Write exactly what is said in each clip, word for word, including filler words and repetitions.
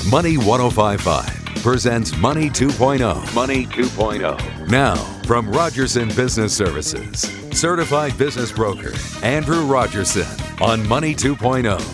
Money one oh five point five presents Money two point oh. Money two point oh. Now, from Rogerson Business Services, certified business broker Andrew Rogerson on Money two point oh.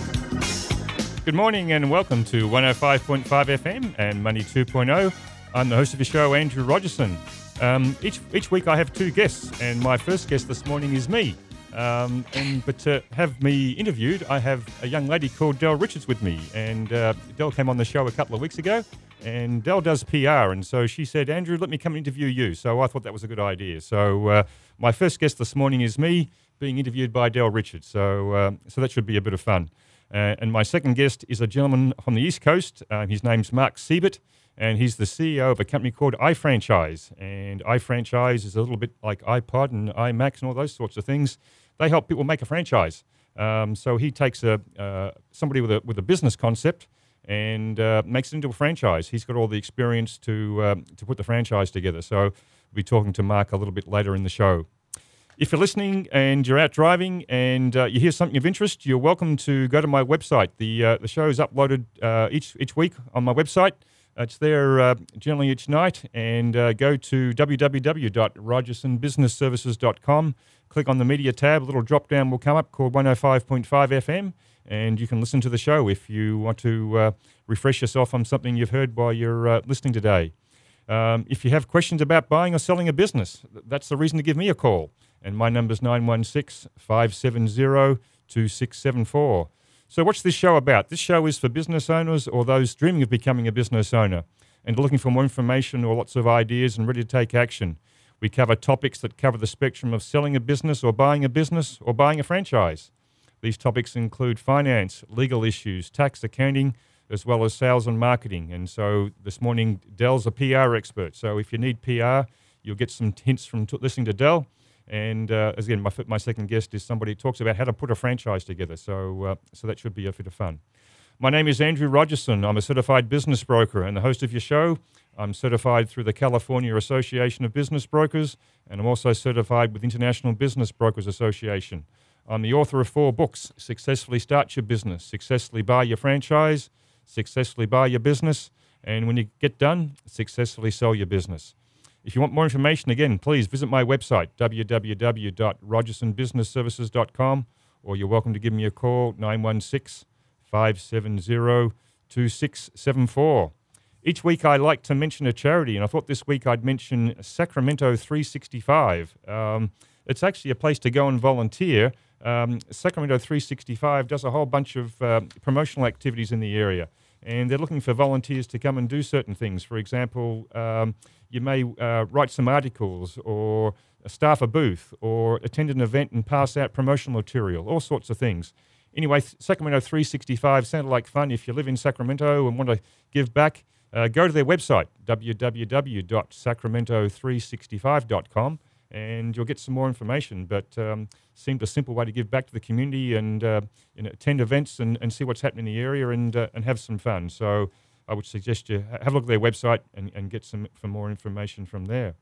Good morning and welcome to one oh five point five F M and Money two point oh. I'm the host of the show, Andrew Rogerson. Um, each each week I have two guests, and my first guest this morning is me. Um, and but to have me interviewed, I have a young lady called Del Richards with me, and uh, Del came on the show a couple of weeks ago, and Del does P R, and so she said, Andrew, let me come and interview you. So I thought that was a good idea. So uh, my first guest this morning is me being interviewed by Del Richards. So uh, so that should be a bit of fun. Uh, and my second guest is a gentleman from the East Coast. Uh, his name's Mark Siebert, and he's the C E O of a company called iFranchise. And iFranchise is a little bit like iPod and iMac and all those sorts of things. They help people make a franchise. Um, so he takes a uh, somebody with a with a business concept and uh, makes it into a franchise. He's got all the experience to um, to put the franchise together. So we'll be talking to Mark a little bit later in the show. If you're listening and you're out driving and uh, you hear something of interest, you're welcome to go to my website. The uh, the show is uploaded uh, each each week on my website. It's there uh, generally each night, and uh, go to w w w dot rogerson business services dot com. Click on the media tab. A little drop down will come up called one oh five point five F M, and you can listen to the show if you want to uh, refresh yourself on something you've heard while you're uh, listening today. Um, if you have questions about buying or selling a business, that's the reason to give me a call. And my number's nine one six, five seven zero, two six seven four. So what's this show about? This show is for business owners or those dreaming of becoming a business owner and looking for more information or lots of ideas and ready to take action. We cover topics that cover the spectrum of selling a business or buying a business or buying a franchise. These topics include finance, legal issues, tax, accounting, as well as sales and marketing. And so this morning, Del's a P R expert. So if you need P R, you'll get some hints from t- listening to Del. And uh, again, my my second guest is somebody who talks about how to put a franchise together. So uh, so that should be a bit of fun. My name is Andrew Rogerson. I'm a certified business broker and the host of your show. I'm certified through the California Association of Business Brokers, and I'm also certified with International Business Brokers Association. I'm the author of four books: Successfully Start Your Business, Successfully Buy Your Franchise, Successfully Buy Your Business, and when you get done, Successfully Sell Your Business. If you want more information, again, please visit my website, w w w dot rogerson business services dot com, or you're welcome to give me a call, nine one six, five seven zero, two six seven four. Each week I like to mention a charity, and I thought this week I'd mention Sacramento three sixty-five. Um, it's actually a place to go and volunteer. Um, Sacramento three sixty-five does a whole bunch of uh, promotional activities in the area, and they're looking for volunteers to come and do certain things. For example, um, you may uh, write some articles or staff a booth or attend an event and pass out promotional material, all sorts of things. Anyway, Sacramento three sixty-five sounded like fun. If you live in Sacramento and want to give back, uh, go to their website, w w w dot sacramento three sixty-five dot com, and you'll get some more information. But um, seemed a simple way to give back to the community and uh, you know, attend events and, and see what's happening in the area and uh, and have some fun. So I would suggest you have a look at their website and, and get some, some more information from there.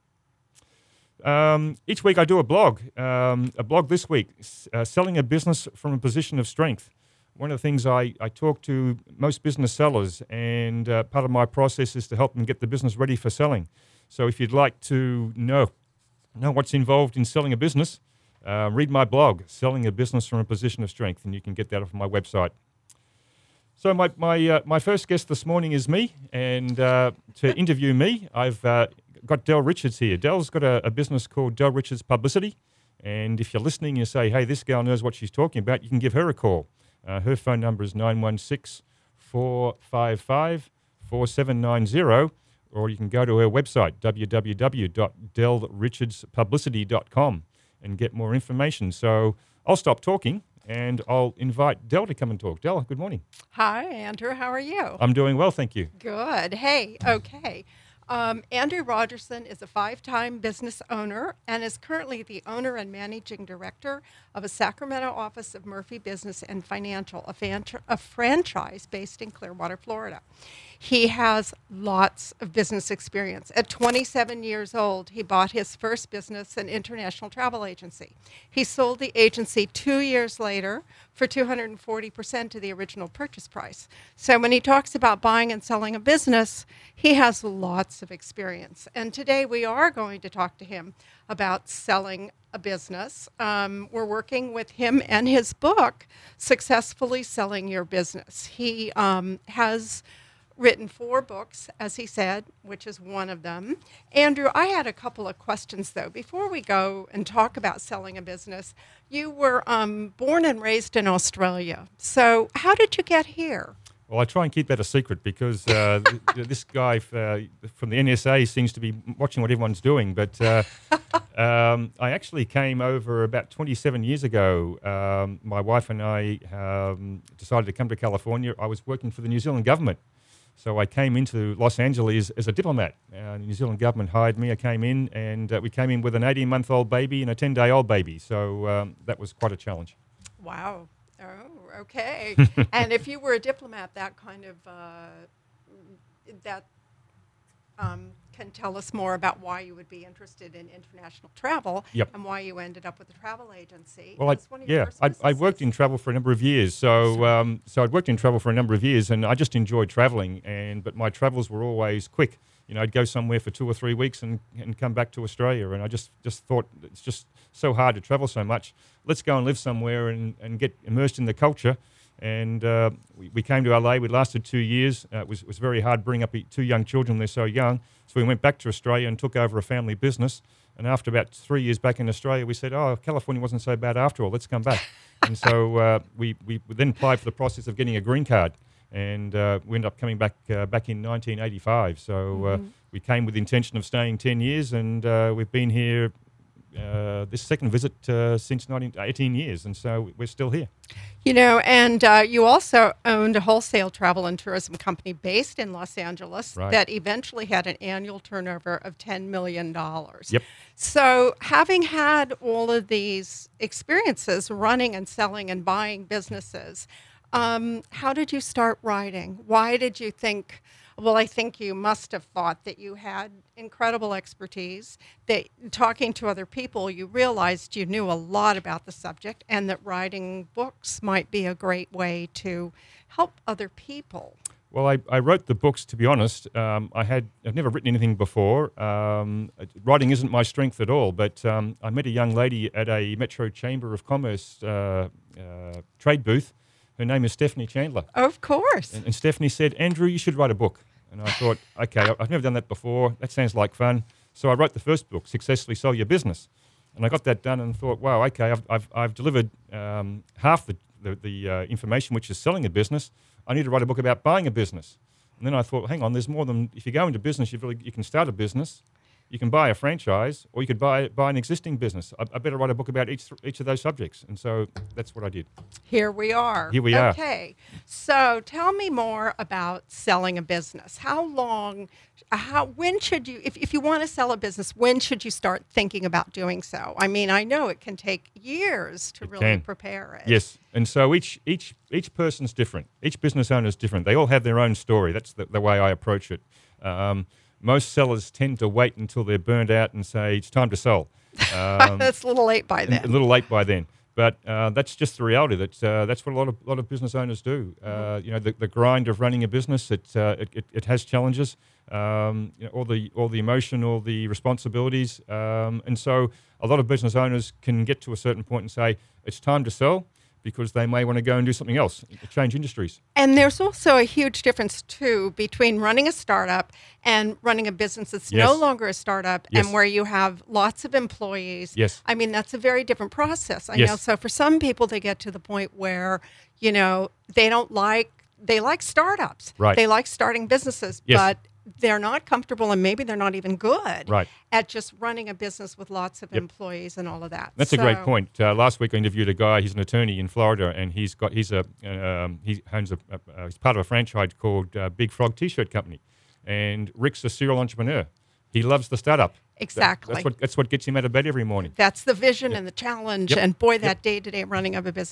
Um, each week I do a blog. Um, a blog this week, uh, selling a business from a position of strength. One of the things I, I talk to most business sellers, and uh, part of my process is to help them get the business ready for selling. So if you'd like to know, know what's involved in selling a business, uh, read my blog, Selling a Business from a Position of Strength, and you can get that off my website. So my my uh, my first guest this morning is me, and uh, to interview me, I've uh, got Del Richards here. Del's got a, a business called Del Richards Publicity, and if you're listening, you say, hey, this girl knows what she's talking about, you can give her a call. Uh, her phone number is nine one six, four five five, four seven nine zero, or you can go to her website, w w w dot del richards publicity dot com, and get more information. So I'll stop talking, and I'll invite Del to come and talk. Del, good morning. Hi, Andrew. How are you? I'm doing well, thank you. Good. Hey, okay. Um, Andrew Rogerson is a five-time business owner and is currently the owner and managing director of a Sacramento office of Murphy Business and Financial, a, fan- a franchise based in Clearwater, Florida. He has lots of business experience. At twenty-seven years old, he bought his first business, an international travel agency. He sold the agency two years later for two hundred forty percent of the original purchase price. So when he talks about buying and selling a business, he has lots of experience. And today we are going to talk to him about selling a business. Um, we're working with him and his book, Successfully Selling Your Business. He um, has written four books, as he said, which is one of them. Andrew, I had a couple of questions, though. Before we go and talk about selling a business, you were um, born and raised in Australia. So how did you get here? Well, I try and keep that a secret because uh, th- this guy uh, from the N S A seems to be watching what everyone's doing. But uh, um, I actually came over about twenty-seven years ago. Um, my wife and I um, decided to come to California. I was working for the New Zealand government. So I came into Los Angeles as a diplomat. Uh, the New Zealand government hired me. I came in, and uh, we came in with an eighteen-month-old baby and a ten-day-old baby. So um, that was quite a challenge. Wow. Oh, okay. And if you were a diplomat, that kind of, uh, that um, can tell us more about why you would be interested in international travel. Yep. And why you ended up with a travel agency. Well, I, yeah, I, I worked in travel for a number of years. So, um, so I'd worked in travel for a number of years, and I just enjoyed traveling. And but my travels were always quick. You know, I'd go somewhere for two or three weeks and, and come back to Australia. And I just, just thought it's just so hard to travel so much. Let's go and live somewhere and, and get immersed in the culture. And uh, we, we came to L A. We lasted two years. Uh, it was, it was very hard bringing up two young children. They're so young. So we went back to Australia and took over a family business. And after about three years back in Australia, we said, oh, California wasn't so bad after all. Let's come back. And so uh, we, we then applied for the process of getting a green card. And uh, we ended up coming back uh, back in nineteen eighty-five. So uh, mm-hmm. we came with the intention of staying ten years, and uh, we've been here uh, this second visit uh, since nineteen, eighteen years, and so we're still here. You know, and uh, you also owned a wholesale travel and tourism company based in Los Angeles right. that eventually had an annual turnover of ten million dollars. Yep. So having had all of these experiences running and selling and buying businesses, Um, how did you start writing? Why did you think, well, I think you must have thought that you had incredible expertise, that talking to other people, you realized you knew a lot about the subject, and that writing books might be a great way to help other people. Well, I, I wrote the books, to be honest. Um, I had, I've never written anything before. Um, writing isn't my strength at all, but um, I met a young lady at a Metro Chamber of Commerce uh, uh, trade booth. Her name is Stephanie Chandler. Of course. And, and Stephanie said, Andrew, you should write a book. And I thought, okay, I've never done that before. That sounds like fun. So I wrote the first book, Successfully Sell Your Business. And I got that done and thought, wow, okay, I've I've, I've delivered um, half the, the, the uh, information, which is selling a business. I need to write a book about buying a business. And then I thought, hang on, there's more than, if you go into business, you really you can start a business, you can buy a franchise, or you could buy buy an existing business. I, I better write a book about each each of those subjects. And so that's what I did. Here we are. Here we are. Okay. So tell me more about selling a business. How long, how, when should you, if, if you want to sell a business, when should you start thinking about doing so? I mean, I know it can take years to It really can. prepare it. Yes, and so each each each person's different. Each business owner is different. They all have their own story. That's the, the way I approach it. Um, most sellers tend to wait until they're burned out and say, it's time to sell. Um, That's a little late by then. A little late by then. But uh, that's just the reality. That uh, that's what a lot of lot of business owners do. Uh, Mm-hmm. you know, the, the grind of running a business. It uh, it, it, it has challenges. Um, you know, all the all the emotion, all the responsibilities, um, and so a lot of business owners can get to a certain point and say it's time to sell, because they may want to go and do something else, change industries. And there's also a huge difference, too, between running a startup and running a business that's Yes. no longer a startup Yes. and where you have lots of employees. Yes. I mean, that's a very different process. I Yes. know. So for some people, they get to the point where, you know, they don't like, they like startups. Right. They like starting businesses, Yes. but they're not comfortable, and maybe they're not even good Right. at just running a business with lots of Yep. employees and all of that. That's a great So- point. Uh, last week I interviewed a guy. He's an attorney in Florida, and he's got he's a um, he owns a uh, he's part of a franchise called uh, Big Frog T-shirt Company, and Rick's a serial entrepreneur. He loves the startup. That- Exactly. that's what that's what gets him out of bed every morning. That's the vision and the challenge, Yep. and boy, Yep. that day-to-day running of a business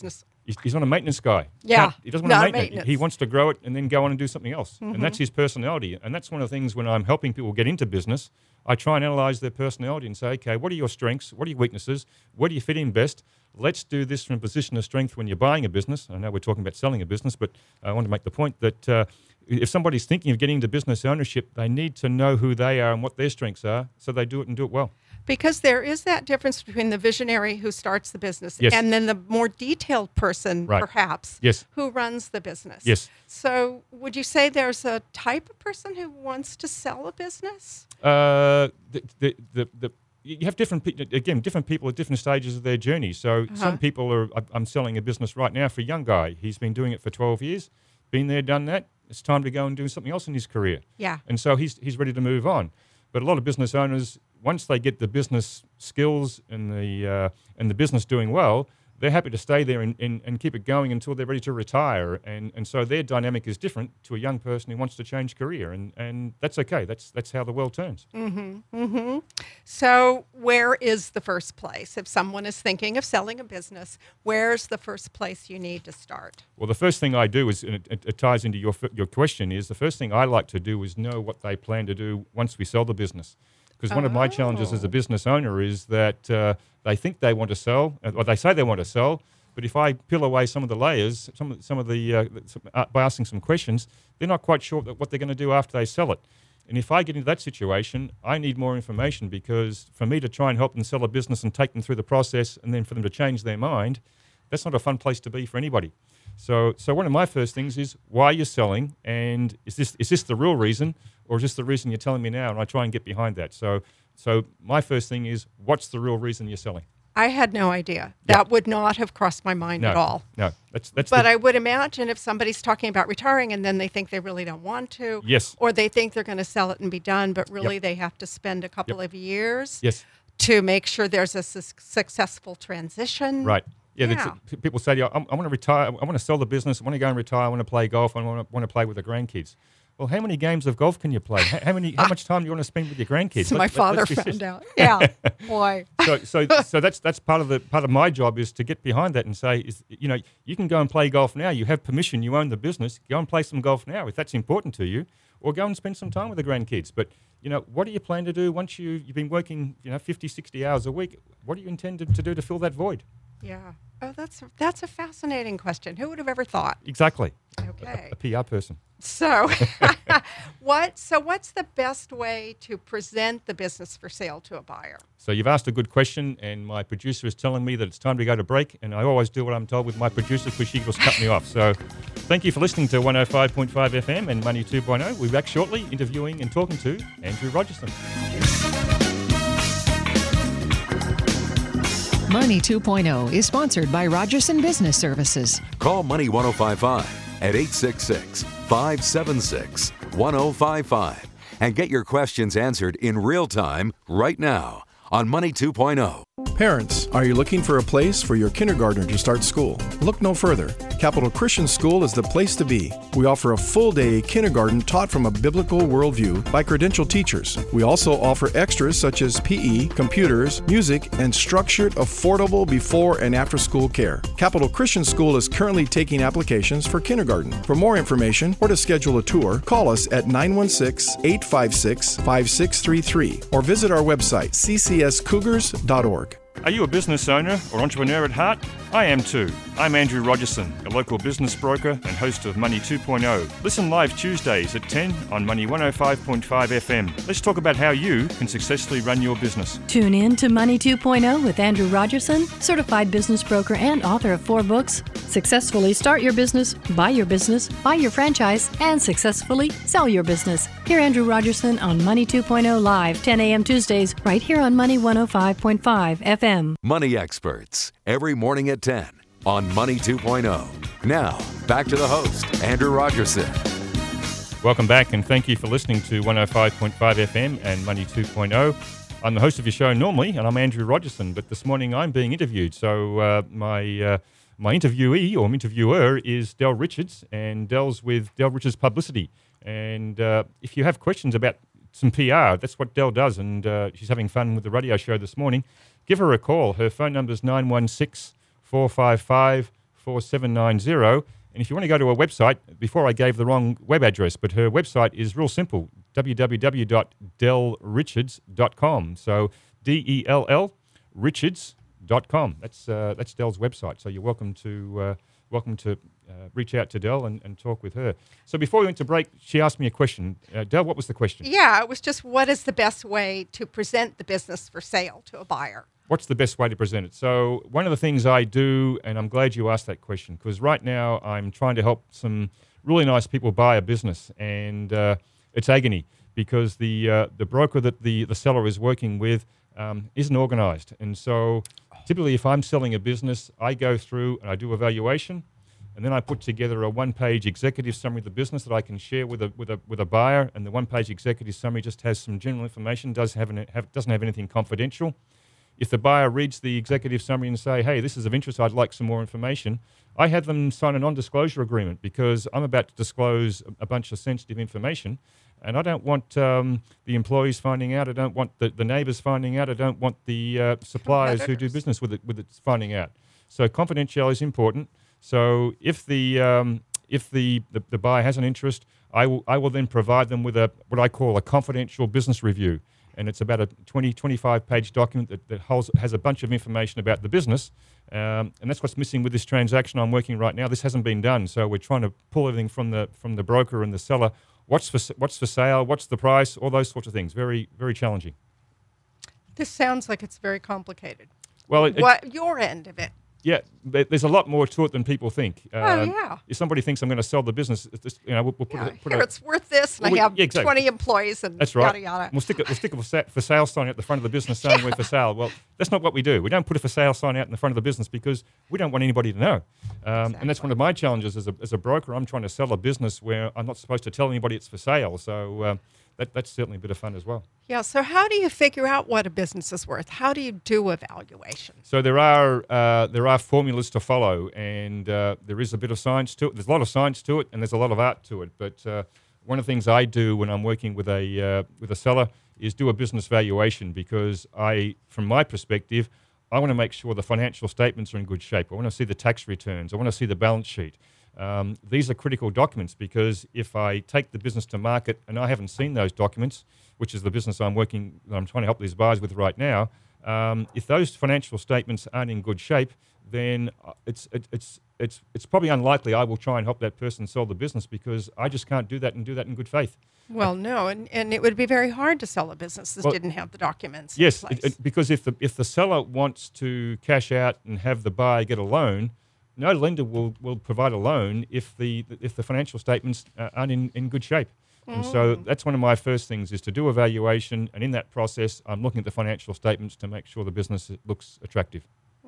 He's, he's not a maintenance guy. Yeah, Can't- he doesn't want not to maintain maintenance. it. He wants to grow it and then go on and do something else. Mm-hmm. And that's his personality. And that's one of the things when I'm helping people get into business, I try and analyze their personality and say, okay, what are your strengths? What are your weaknesses? Where do you fit in best? Let's do this from a position of strength when you're buying a business. I know we're talking about selling a business, but I want to make the point that uh, if somebody's thinking of getting into business ownership, they need to know who they are and what their strengths are so they do it and do it well. Because there is that difference between the visionary who starts the business Yes. and then the more detailed person, Right. perhaps, Yes. who runs the business. Yes. So would you say there's a type of person who wants to sell a business? Uh, the, the, the, the, you have different pe- again different people at different stages of their journey. So Uh-huh. some people are. I- I'm selling a business right now for a young guy. He's been doing it for twelve years, been there, done that. It's time to go and do something else in his career. Yeah. And so he's he's ready to move on. But a lot of business owners, once they get the business skills and the uh, and the business doing well, they're happy to stay there and, and, and keep it going until they're ready to retire. And and so their dynamic is different to a young person who wants to change career. And, and that's okay. That's that's how the world turns. So where is the first place? If someone is thinking of selling a business, where's the first place you need to start? Well, the first thing I do is, and it, it, it ties into your f- your question, is the first thing I like to do is know what they plan to do once we sell the business. Because one of my challenges as a business owner is that uh, they think they want to sell, uh, or they say they want to sell, but if I peel away some of the layers, some of, some of the uh, some, uh, by asking some questions, they're not quite sure that what they're going to do after they sell it. And if I get into that situation, I need more information, because for me to try and help them sell a business and take them through the process and then for them to change their mind, that's not a fun place to be for anybody. So, so one of my first things is, why are you selling, and is this is this the real reason, or is this the reason you're telling me now? And I try and get behind that. So, so my first thing is, what's the real reason you're selling? I had no idea. Yeah. That would not have crossed my mind No, at all. no, that's that's. But the, I would imagine if somebody's talking about retiring and then they think they really don't want to, Yes. or they think they're going to sell it and be done, but really Yep. they have to spend a couple Yep. of years yes, to make sure there's a su- successful transition. right. Yeah, Yeah. that's- p- people say, to you, I, I want to retire. I want to sell the business. I want to go and retire. I want to play golf. I want to, want to play with the grandkids. Well, how many games of golf can you play? How, how many? How much time do you want to spend with your grandkids? So Let- my let- father let's be found serious. out. Yeah, boy. so so so that's that's part of the part of my job is to get behind that and say, is you know, you can go and play golf now. You have permission. You own the business. Go and play some golf now if that's important to you, or go and spend some time with the grandkids. But you know, what do you plan to do once you you've been working, you know, fifty, sixty hours a week? What do you intend to, to do to fill that void? Yeah. Oh, that's that's a fascinating question. Who would have ever thought? Exactly. Okay. A P R person. So, what? So, what's the best way to present the business for sale to a buyer? So you've asked a good question, and my producer is telling me that it's time to go to break, and I always do what I'm told with my producer because she just cut me off. So thank you for listening to one oh five point five F M and Money two point oh. We'll be back shortly interviewing and talking to Andrew Rogerson. Money two point oh is sponsored by Rogerson Business Services. Call Money one oh five five at eight six six, five seven six, one oh five five and get your questions answered in real time right now on Money two point oh. Parents, are you looking for a place for your kindergartner to start school? Look no further. Capital Christian School is the place to be. We offer a full-day kindergarten taught from a biblical worldview by credentialed teachers. We also offer extras such as P E, computers, music, and structured, affordable before and after school care. Capital Christian School is currently taking applications for kindergarten. For more information or to schedule a tour, call us at nine one six, eight five six, five six three three or visit our website, c c s cougars dot org. Are you a business owner or entrepreneur at heart? I am too. I'm Andrew Rogerson, a local business broker and host of Money two point oh. Listen live Tuesdays at ten on Money one oh five point five F M. Let's talk about how you can successfully run your business. Tune in to Money two point oh with Andrew Rogerson, certified business broker and author of four books. Successfully start your business, buy your business, buy your franchise, and successfully sell your business. Hear Andrew Rogerson on Money two point oh live, ten a.m. Tuesdays, right here on Money one oh five point five F M. Money Experts, every morning at ten on Money two point oh. Now, back to the host, Andrew Rogerson. Welcome back, and thank you for listening to one oh five point five F M and Money two point oh. I'm the host of your show normally, and I'm Andrew Rogerson, but this morning I'm being interviewed. So uh, my uh, my interviewee or interviewer is Del Richards, and Del's with Del Richards Publicity. And uh, if you have questions about some P R, that's what Del does, and uh, she's having fun with the radio show this morning. Give her a call. Her phone number is nine one six, four five five, four seven nine zero. And if you want to go to her website, before I gave the wrong web address, but her website is real simple, w w w dot dell richards dot com. So D E L L Richards dot com. That's uh, that's Dell's website. So you're welcome to uh, welcome to uh, reach out to Dell and, and talk with her. So before we went to break, she asked me a question. Uh, Dell, what was the question? Yeah, it was just what is the best way to present the business for sale to a buyer? What's the best way to present it? So one of the things I do, and I'm glad you asked that question, because right now I'm trying to help some really nice people buy a business, and uh, it's agony because the uh, the broker that the, the seller is working with um, isn't organized. And so typically if I'm selling a business, I go through and I do a valuation, and then I put together a one-page executive summary of the business that I can share with a with a with a buyer, and the one-page executive summary just has some general information, does have, an, have doesn't have anything confidential. If the buyer reads the executive summary and say, hey, this is of interest, I'd like some more information, I have them sign a non-disclosure agreement because I'm about to disclose a, a bunch of sensitive information, and I don't want um, the employees finding out, I don't want the, the neighbours finding out, I don't want the uh, suppliers who do business with it, with it finding out. So confidentiality is important. So if the um, if the, the, the buyer has an interest, I will I will then provide them with a what I call a confidential business review. And it's about a twenty, twenty-five page document that, that holds, has a bunch of information about the business. Um, and that's what's missing with this transaction I'm working right now. This hasn't been done. So we're trying to pull everything from the from the broker and the seller. What's for, what's for sale? What's the price? All those sorts of things. Very, very challenging. This sounds like it's very complicated. Well, it, what your end of it? Yeah, there's a lot more to it than people think. Oh, Um, yeah. If somebody thinks I'm going to sell the business, it's just, you know, we'll, we'll put, Yeah, a, put here a, it's worth this, and Well, we- I have yeah, exactly. twenty employees, and That's right. yada yada. We'll stick a, we'll stick a for, sa- for sale sign at the front of the business saying we're for sale. Well, that's not what we do. We don't put a for sale sign out in the front of the business because we don't want anybody to know. Um, And that's one of my challenges as a, as a broker. I'm trying to sell a business where I'm not supposed to tell anybody it's for sale. So um, that, that's certainly a bit of fun as well. Yeah. So how do you figure out what a business is worth? How do you do evaluation? So there are uh, there are formulas to follow, and uh, there is a bit of science to it. There's a lot of science to it, and there's a lot of art to it. But uh, one of the things I do when I'm working with a uh, with a seller is do a business valuation, because I, from my perspective, I want to make sure the financial statements are in good shape. I want to see the tax returns. I want to see the balance sheet. Um, these are critical documents, because if I take the business to market and I haven't seen those documents, which is the business I'm working, I'm trying to help these buyers with right now, um, if those financial statements aren't in good shape, then it's it, it's it's it's probably unlikely I will try and help that person sell the business, because I just can't do that and do that in good faith. Well, no, and, and it would be very hard to sell a business that Well, didn't have the documents. Yes, in it, place. it, because if the if the seller wants to cash out and have the buyer get a loan, no lender will, will provide a loan if the if the financial statements uh, aren't in, in good shape. And so that's one of my first things, is to do a valuation, and in that process, I'm looking at the financial statements to make sure the business looks attractive.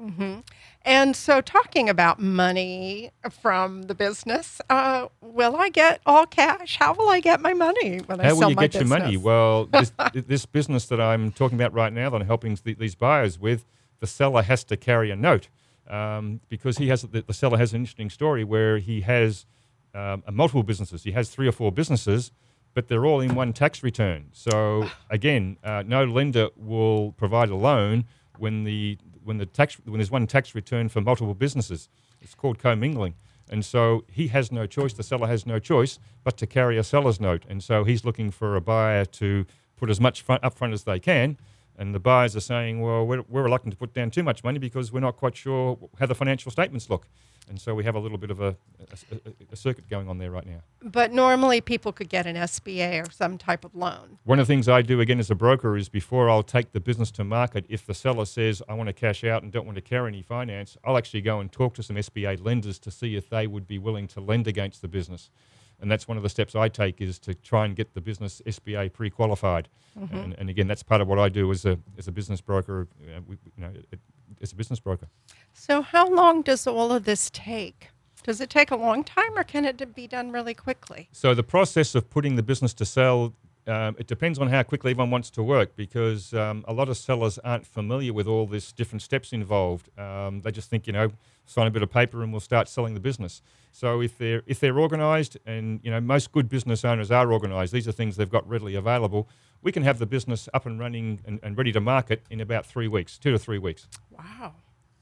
And so, talking about money from the business, uh, will I get all cash? How will I get my money when I How sell will you my get business? your money? Well, this, this business that I'm talking about right now that I'm helping th- these buyers with, the seller has to carry a note, um, because he has the, the seller has an interesting story where he has um, a multiple businesses. He has three or four businesses, but they're all in one tax return. So again, uh, no lender will provide a loan when the when the tax when there's one tax return for multiple businesses. It's called commingling. And so he has no choice, the seller has no choice, but to carry a seller's note. And so he's looking for a buyer to put as much front, up front as they can. And the buyers are saying, well, we're, we're reluctant to put down too much money because we're not quite sure how the financial statements look. And so we have a little bit of a, a, a circuit going on there right now. But normally people could get an S B A or some type of loan. One of the things I do, again, as a broker is before I'll take the business to market, if the seller says, I want to cash out and don't want to carry any finance, I'll actually go and talk to some S B A lenders to see if they would be willing to lend against the business. And that's one of the steps I take, is to try and get the business S B A pre-qualified. Mm-hmm. And, and again, that's part of what I do as a as a business broker. Uh, we, you know, it, as a business broker. So how long does all of this take? Does it take a long time, or can it be done really quickly? So the process of putting the business to sell, um, it depends on how quickly everyone wants to work, because um, a lot of sellers aren't familiar with all these different steps involved. Um, they just think, you know, sign a bit of paper and we'll start selling the business. So if they're if they're organised, and you know, most good business owners are organised, these are things they've got readily available, we can have the business up and running and, and ready to market in about three weeks, two to three weeks. Wow.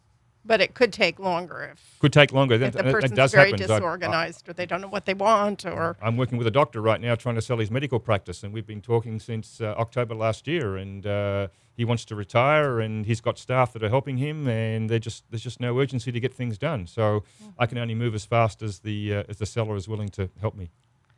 But it could take longer if, Could take longer. if That, the that- that person's does very happen. So I- disorganized or they don't know what they want or... I'm working with a doctor right now trying to sell his medical practice, and we've been talking since uh, October last year, and uh, he wants to retire, and he's got staff that are helping him, and they're just, there's just no urgency to get things done. So I can only move as fast as the uh, as the seller is willing to help me.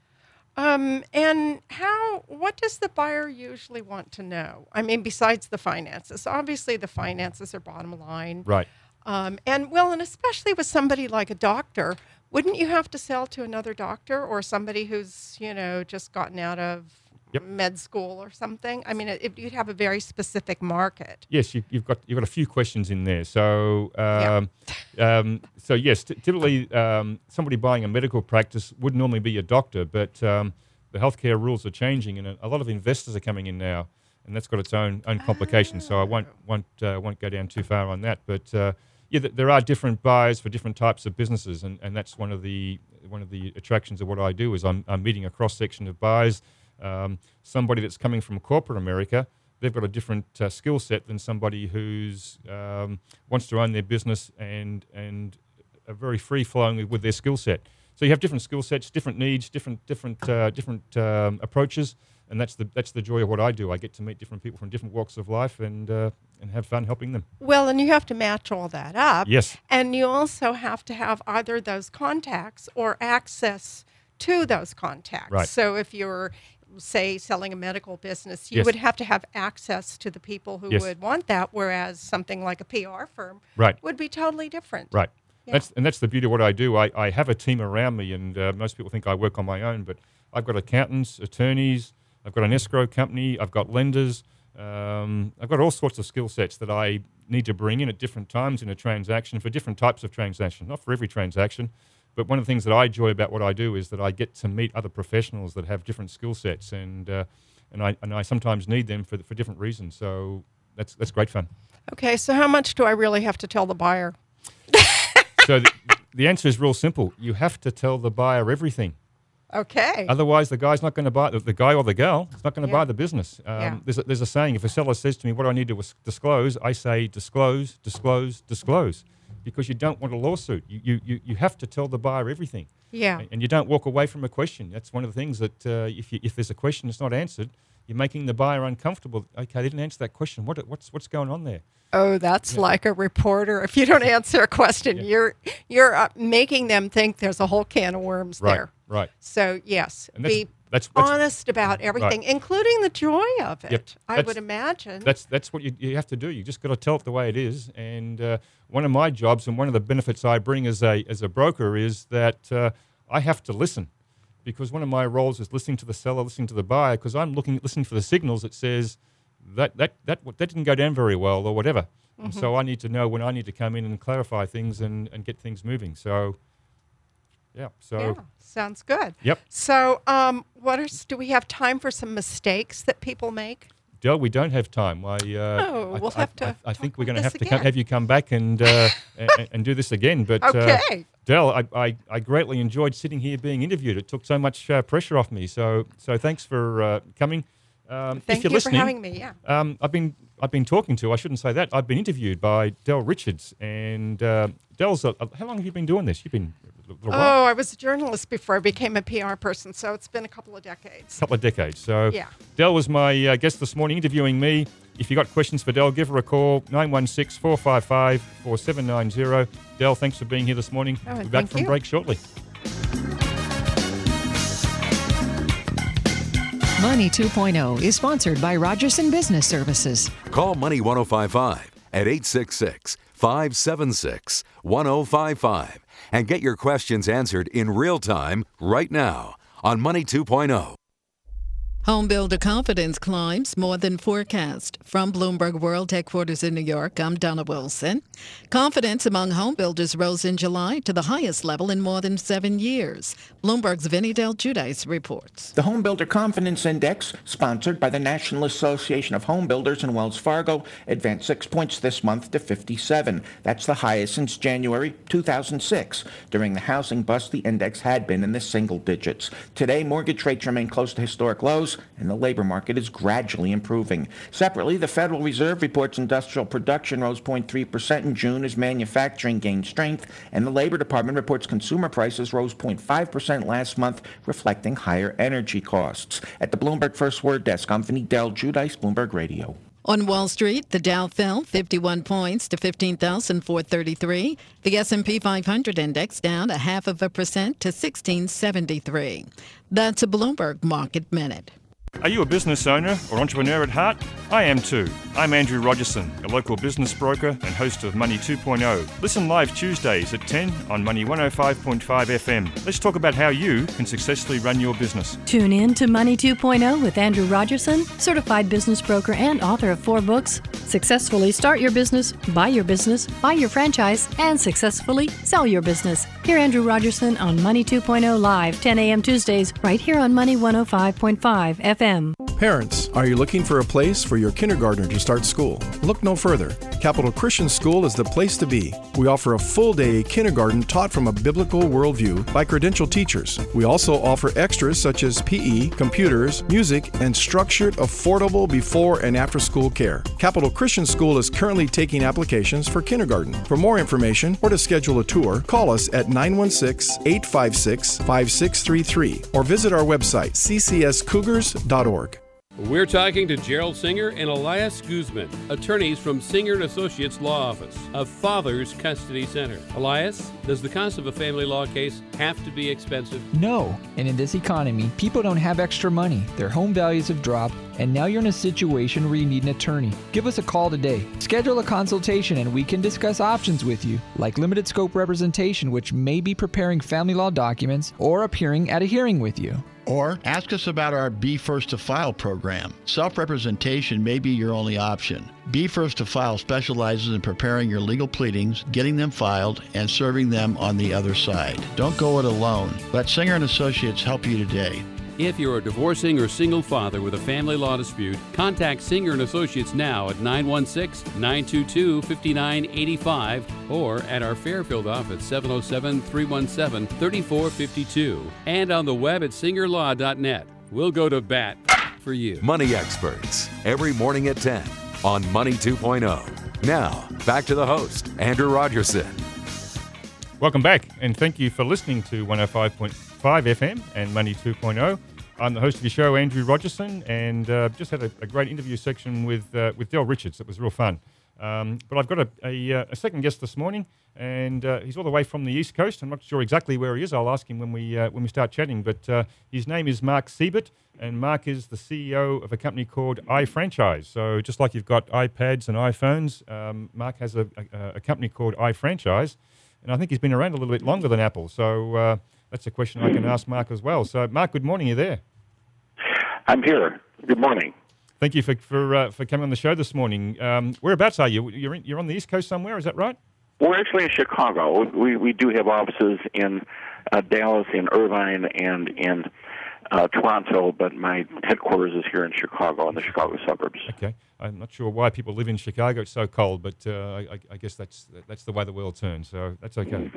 Um, and how, what does the buyer usually want to know? I mean, besides the finances, obviously the finances are bottom line. Right. Um, and well, and especially with somebody like a doctor, wouldn't you have to sell to another doctor or somebody who's, you know, just gotten out of Yep. med school or something? I mean, it, you'd have a very specific market. Yes, you, you've got you've got a few questions in there. So, um, um, so yes, t- typically um, somebody buying a medical practice would normally be a doctor, but um, the healthcare rules are changing, and a, a lot of investors are coming in now, and that's got its own own complications. So I won't won't uh, won't go down too far on that. But uh, yeah, th- there are different buyers for different types of businesses, and, and that's one of the one of the attractions of what I do is I'm, I'm meeting a cross section of buyers. Um, somebody that's coming from corporate America, they've got a different uh, skill set than somebody who's um, wants to own their business and and are very free flowing with, with their skill set. So you have different skill sets, different needs, different different uh, different um, approaches, and that's the that's the joy of what I do. I get to meet different people from different walks of life and uh, and have fun helping them. Well, and you have to match all that up. Yes. And you also have to have either those contacts or access to those contacts. Right. So if you're, say, selling a medical business, you Yes. would have to have access to the people who Yes. would want that, whereas something like a P R firm Right. would be totally different. Right. Yeah. That's and that's the beauty of what I do. I, I have a team around me, and uh, most people think I work on my own, but I've got accountants, attorneys, I've got an escrow company, I've got lenders, um, I've got all sorts of skill sets that I need to bring in at different times in a transaction for different types of transactions, not for every transaction. But one of the things that I enjoy about what I do is that I get to meet other professionals that have different skill sets, and uh, and I and I sometimes need them for for different reasons. So that's that's great fun. Okay, so how much do I really have to tell the buyer? So the, the answer is real simple. You have to tell the buyer everything. Okay. Otherwise, the guy's not going to buy the, the guy or the girl is not going to Yeah. buy the business. Um, Yeah. There's a, there's a saying: if a seller says to me, "What do I need to dis- disclose?" I say, "Disclose, disclose, disclose," because you don't want a lawsuit. You you you, you have to tell the buyer everything. Yeah. And you don't walk away from a question. That's one of the things that uh, if you, if there's a question that's not answered, you're making the buyer uncomfortable. Okay, they didn't answer that question. What what's what's going on there? Oh, that's like a reporter. If you don't answer a question, Yeah. you're you're uh, making them think there's a whole can of worms Right, there. right. So yes, And that's be that's that's, honest about everything, including the joy of it. Yep, I that's- would imagine. That's that's what you, you have to do. You just got to tell it the way it is. And uh, one of my jobs and one of the benefits I bring as a as a broker is that uh, I have to listen, because one of my roles is listening to the seller, listening to the buyer, because I'm looking listening for the signals that says that that that that didn't go down very well or whatever. And so I need to know when I need to come in and clarify things and, and get things moving. So yeah. So yeah, sounds good. yep. So, um, what are s- do we have time for some mistakes that people make? Del, we don't have time. I, uh, Oh, I, we'll I, have to I, I talk think we're about going to this have to come, again. have you come back and, uh, and and do this again. But uh, Okay. Del, I, I, I greatly enjoyed sitting here being interviewed. It took so much uh, pressure off me. So so thanks for uh, coming. Um, Thank if you're you listening, for having me. Yeah. Um, I've been I've been talking to. I shouldn't say that. I've been interviewed by Del Richards, and uh, Del's. A, how long have you been doing this? You've been a little while. Oh, I was a journalist before I became a P R person, so it's been a couple of decades. Couple of decades. So Yeah. Del was my uh, guest this morning interviewing me. If you got questions for Del, give her a call, nine one six, four five five, four seven nine zero. Del, thanks for being here this morning. Oh, we'll be back thank from you. break shortly. Money two point oh is sponsored by Rogerson Business Services. Call Money ten fifty-five at eight six six, five seven six, one oh five five and get your questions answered in real time right now on Money two point oh. Home builder confidence climbs more than forecast. From Bloomberg World Headquarters in New York, I'm Donna Wilson. Confidence among home builders rose in July to the highest level in more than seven years. Bloomberg's Vinny Del Giudice reports. The Home Builder Confidence Index, sponsored by the National Association of Home Builders and Wells Fargo, advanced six points this month to fifty-seven. That's the highest since January two thousand six. During the housing bust, the index had been in the single digits. Today, mortgage rates remain close to historic lows. levels, and the labor market is gradually improving. Separately, the Federal Reserve reports industrial production rose zero point three percent in June as manufacturing gained strength, and the Labor Department reports consumer prices rose zero point five percent last month, reflecting higher energy costs. At the Bloomberg First Word Desk, I'm Vinny Del Giudice, Bloomberg Radio. On Wall Street, the Dow fell fifty-one points to fifteen thousand four hundred thirty-three. The S and P five hundred index down a half of a percent to sixteen seventy-three. That's a Bloomberg Market Minute. Are you a business owner or entrepreneur at heart? I am too. I'm Andrew Rogerson, a local business broker and host of Money two point oh. Listen live Tuesdays at ten on Money one oh five point five F M. Let's talk about how you can successfully run your business. Tune in to Money two point oh with Andrew Rogerson, certified business broker and author of four books. Successfully start your business, buy your business, buy your franchise, and successfully sell your business. Hear Andrew Rogerson on Money two point oh live, ten a.m. Tuesdays, right here on Money one oh five point five F M. Parents, are you looking for a place for your kindergartner to start school? Look no further. Capital Christian School is the place to be. We offer a full-day kindergarten taught from a biblical worldview by credentialed teachers. We also offer extras such as P E, computers, music, and structured, affordable before and after school care. Capital Christian School is currently taking applications for kindergarten. For more information or to schedule a tour, call us at nine one six, eight five six, five six three three or visit our website, c c s cougars dot org. We're talking to Gerald Singer and Elias Guzman, attorneys from Singer and Associates Law Office, a Father's Custody Center. Elias, does the cost of a family law case have to be expensive? No, and in this economy, people don't have extra money. Their home values have dropped, and now you're in a situation where you need an attorney. Give us a call today. Schedule a consultation and we can discuss options with you, like limited scope representation, which may be preparing family law documents or appearing at a hearing with you. Or ask us about our Be First to File program. Self-representation may be your only option. Be First to File specializes in preparing your legal pleadings, getting them filed, and serving them on the other side. Don't go it alone. Let Singer and Associates help you today. If you're a divorcing or single father with a family law dispute, contact Singer and Associates now at nine one six, nine two two, five nine eight five or at our Fairfield office seven oh seven, three one seven, three four five two and on the web at singer law dot net. We'll go to bat for you. Money Experts, every morning at ten on Money two point oh. Now, back to the host, Andrew Rogerson. Welcome back, and thank you for listening to one oh five point five F M and Money two point oh. I'm the host of your show, Andrew Rogerson, and uh, just had a, a great interview section with uh, with Del Richards. It was real fun. Um, but I've got a, a, a second guest this morning, and uh, he's all the way from the East Coast. I'm not sure exactly where he is. I'll ask him when we uh, when we start chatting. But uh, his name is Mark Siebert, and Mark is the C E O of a company called iFranchise. So just like you've got iPads and iPhones, um, Mark has a, a, a company called iFranchise, and I think he's been around a little bit longer than Apple. So uh, that's a question I can ask Mark as well. So, Mark, good morning. Are you there? I'm here. Good morning. Thank you for for, uh, for coming on the show this morning. Um, whereabouts are you? You're in, you're on the East Coast somewhere, is that right? We're actually in Chicago. We we do have offices in uh, Dallas, in Irvine, and in uh, Toronto, but my headquarters is here in Chicago, in the Chicago suburbs. Okay. I'm not sure why people live in Chicago. It's so cold, but uh, I, I guess that's that's the way the world turns, so that's okay.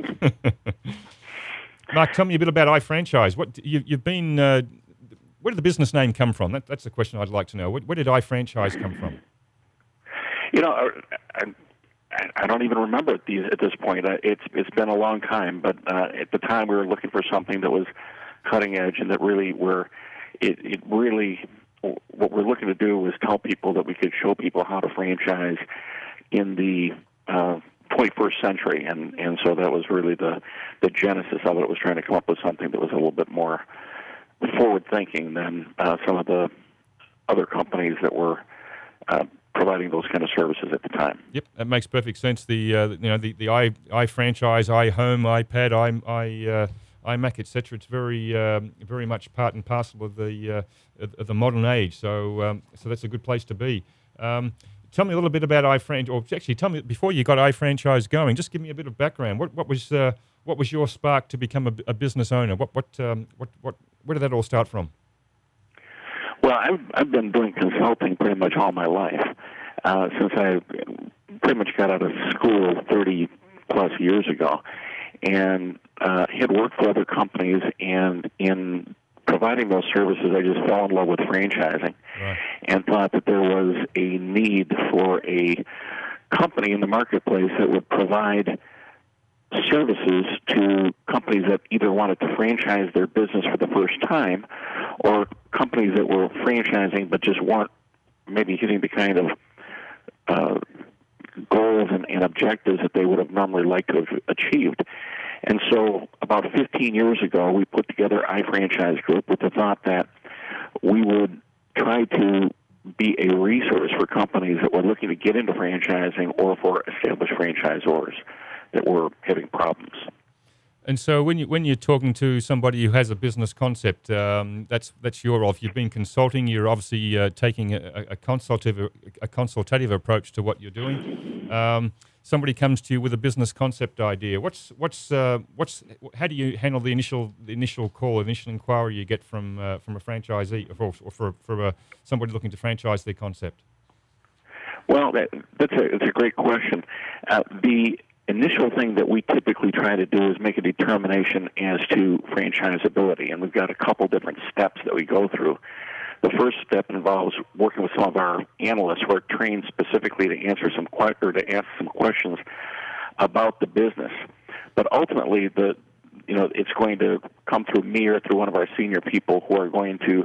Mark, tell me a bit about iFranchise. What you, you've been... Uh, Where did the business name come from? That, that's the question I'd like to know. Where, where did iFranchise come from? You know, I, I, I don't even remember at, these, at this point. Uh, it's it's been a long time, but uh, at the time we were looking for something that was cutting edge and that really were it, it really what we're looking to do was tell people that we could show people how to franchise in the uh, twenty-first century, and and so that was really the the genesis of it. It was trying to come up with something that was a little bit more forward-thinking than uh, some of the other companies that were uh, providing those kind of services at the time. Yep, that makes perfect sense. The uh, you know the the i iFranchise, iHome, iPad, i i uh, iMac, et cetera. It's very um, very much part and parcel of the uh, of the modern age. So um, so that's a good place to be. Um, tell me a little bit about iFranchise, or actually tell me before you got iFranchise going. Just give me a bit of background. What what was uh, what was your spark to become a, a business owner? What what um, what what where did that all start from? Well, I've I've been doing consulting pretty much all my life uh, since I pretty much got out of school thirty plus years ago, and uh, had worked for other companies. And in providing those services, I just fell in love with franchising, right. and thought that there was a need for a company in the marketplace that would provide services to companies that either wanted to franchise their business for the first time, or companies that were franchising but just weren't maybe hitting the kind of uh, goals and, and objectives that they would have normally liked to have achieved. And so about fifteen years ago, we put together iFranchise Group with the thought that we would try to be a resource for companies that were looking to get into franchising or for established franchisors that were having problems. And so when you when you're talking to somebody who has a business concept, um, that's that's your off. You've been consulting. You're obviously uh, taking a, a consultative a consultative approach to what you're doing. Um, somebody comes to you with a business concept idea. What's what's uh, what's how do you handle the initial the initial call, initial inquiry you get from uh, from a franchisee or, or for for a, somebody looking to franchise their concept? Well, that, that's a that's a great question. Uh, the initial thing that we typically try to do is make a determination as to franchisability, and we've got a couple different steps that we go through. The first step involves working with some of our analysts who are trained specifically to answer some que- or to ask some questions about the business. But ultimately, the you know it's going to come through me or through one of our senior people who are going to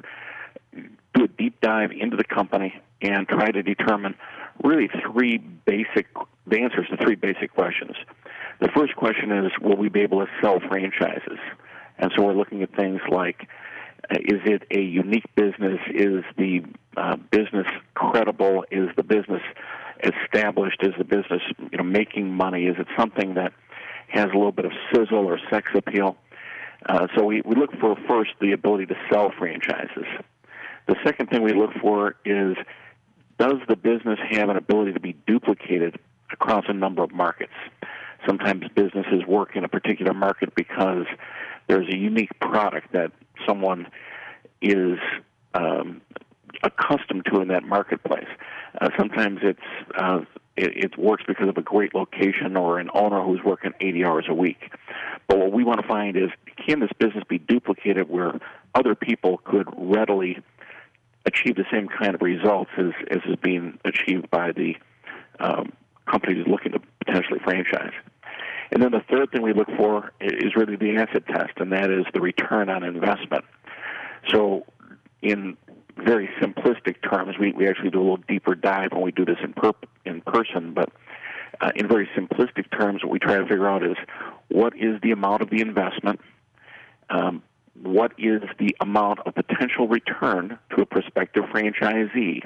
do a deep dive into the company and try to determine really three basic the answers to three basic questions. The first question is, will we be able to sell franchises? And so we're looking at things like, uh, is it a unique business? Is the uh, business credible? Is the business established? Is the business you know making money? Is it something that has a little bit of sizzle or sex appeal? Uh, so we, we look for, first, the ability to sell franchises. The second thing we look for is, does the business have an ability to be duplicated across a number of markets? Sometimes businesses work in a particular market because there's a unique product that someone is um, accustomed to in that marketplace. Uh, sometimes it's uh, it, it works because of a great location or an owner who's working eighty hours a week. But what we want to find is, can this business be duplicated where other people could readily achieve the same kind of results as, as is being achieved by the um, companies looking to potentially franchise. And then the third thing we look for is really the asset test, and that is the return on investment. So in very simplistic terms, we, we actually do a little deeper dive when we do this in, per, in person, but uh, in very simplistic terms, what we try to figure out is, what is the amount of the investment, um, what is the amount of potential return to a prospective franchisee